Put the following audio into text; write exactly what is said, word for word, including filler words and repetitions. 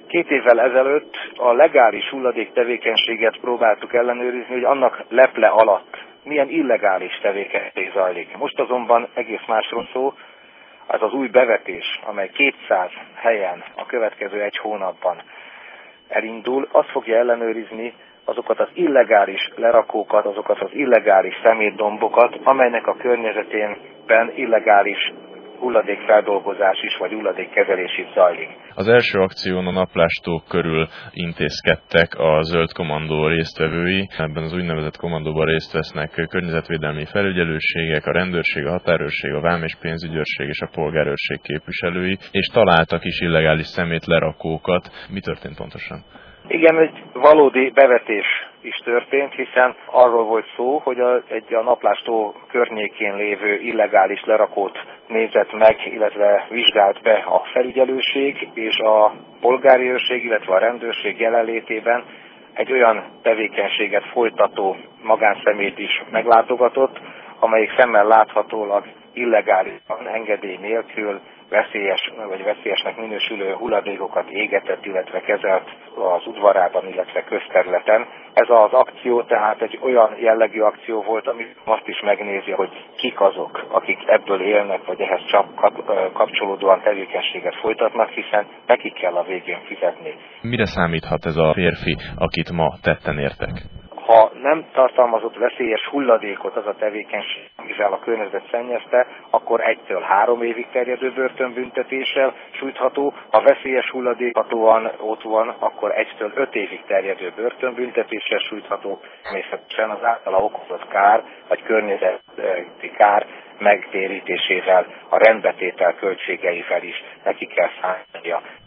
Két évvel ezelőtt a legális hulladék tevékenységet próbáltuk ellenőrizni, hogy annak leple alatt milyen illegális tevékenység zajlik. Most azonban egész másról szó, az az új bevetés, amely kétszáz helyen a következő egy hónapban elindul, azt fogja ellenőrizni azokat az illegális lerakókat, azokat az illegális szemétdombokat, amelynek a környezetében illegális hulladékfeldolgozás is, vagy hulladékkezelés is zajlik. Az első akción a naplástó körül intézkedtek a Zöld Kommandó résztvevői. Ebben az úgynevezett kommandóban részt vesznek környezetvédelmi felügyelőségek, a rendőrség, a határőrség, a vám és pénzügyőrség és a polgárőrség képviselői, és találtak is illegális szemétlerakókat. Mi történt pontosan? Igen, egy valódi bevetés is történt, hiszen arról volt szó, hogy a, egy a naplástó környékén lévő illegális lerakót nézett meg, illetve vizsgált be a felügyelőség és a polgári őrség, illetve a rendőrség jelenlétében egy olyan tevékenységet folytató magánszemélyt is meglátogatott, amelyik szemmel láthatólag illegálisan, engedély nélkül veszélyes vagy veszélyesnek minősülő hulladékokat égetett, illetve kezelt az udvarában, illetve közterületen. Ez az akció tehát egy olyan jellegű akció volt, ami azt is megnézi, hogy kik azok, akik ebből élnek, vagy ehhez csak kapcsolódóan tevékenységet folytatnak, hiszen nekik kell a végén fizetni. Mire számíthat ez a férfi, akit ma tetten értek? Ha nem tartalmazott veszélyes hulladékot az a tevékenység, mivel a környezet szennyezte, akkor egytől három évig terjedő börtönbüntetéssel sújtható. Ha veszélyes hulladékhatóan ott van, akkor egytől öt évig terjedő börtönbüntetéssel sújtható. Természetesen az általa okozott kár, vagy környezeti kár megtérítésével, a rendbetétel költségeivel is neki kell számolnia.